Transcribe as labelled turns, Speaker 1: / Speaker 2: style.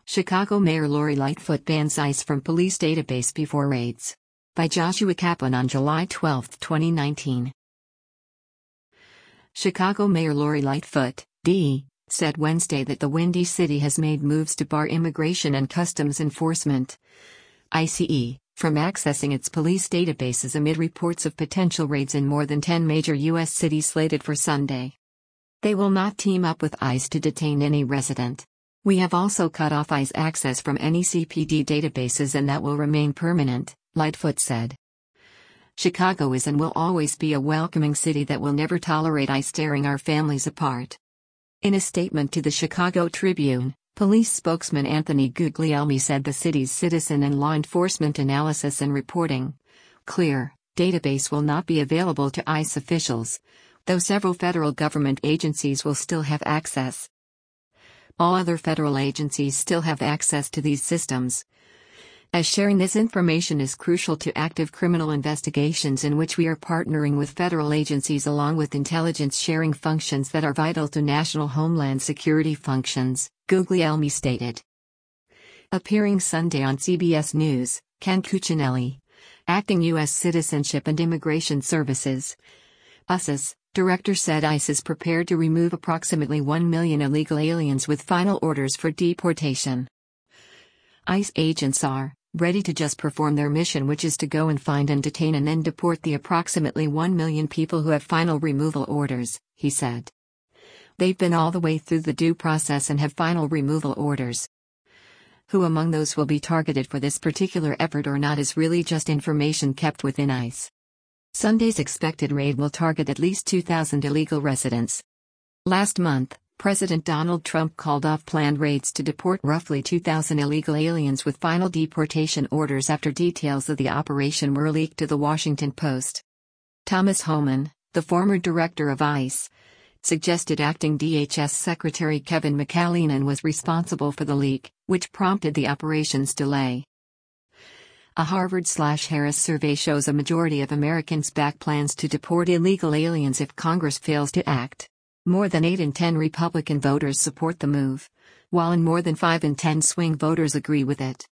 Speaker 1: Chicago Mayor Lori Lightfoot bans ICE from police database before raids. By Joshua Kaplan on July 12, 2019. Chicago Mayor Lori Lightfoot, D., said Wednesday that the Windy City has made moves to bar Immigration and Customs Enforcement, ICE, from accessing its police databases amid reports of potential raids in more than 10 major U.S. cities slated for Sunday. They will not team up with ICE to detain any resident. We have also cut off ICE access from any CPD databases, and that will remain permanent, Lightfoot said. Chicago is and will always be a welcoming city that will never tolerate ICE tearing our families apart. In a statement to the Chicago Tribune, police spokesman Anthony Guglielmi said the city's citizen and law enforcement analysis and reporting clear database will not be available to ICE officials, though several federal government agencies will still have access. All other federal agencies still have access to these systems, as sharing this information is crucial to active criminal investigations in which we are partnering with federal agencies along with intelligence sharing functions that are vital to national homeland security functions, Guglielmi stated. Appearing Sunday on CBS News, Ken Cuccinelli, acting U.S. Citizenship and Immigration Services, USCIS, director said ICE is prepared to remove approximately 1 million illegal aliens with final orders for deportation. ICE agents are ready to just perform their mission, which is to go and find and detain and then deport the approximately 1 million people who have final removal orders, he said. They've been all the way through the due process and have final removal orders. Who among those will be targeted for this particular effort or not is really just information kept within ICE. Sunday's expected raid will target at least 2,000 illegal residents. Last month, President Donald Trump called off planned raids to deport roughly 2,000 illegal aliens with final deportation orders after details of the operation were leaked to the Washington Post. Thomas Homan, the former director of ICE, suggested acting DHS Secretary Kevin McAleenan was responsible for the leak, which prompted the operation's delay. A Harvard/Harris survey shows a majority of Americans back plans to deport illegal aliens if Congress fails to act. More than 8 in 10 Republican voters support the move, while more than 5 in 10 swing voters agree with it.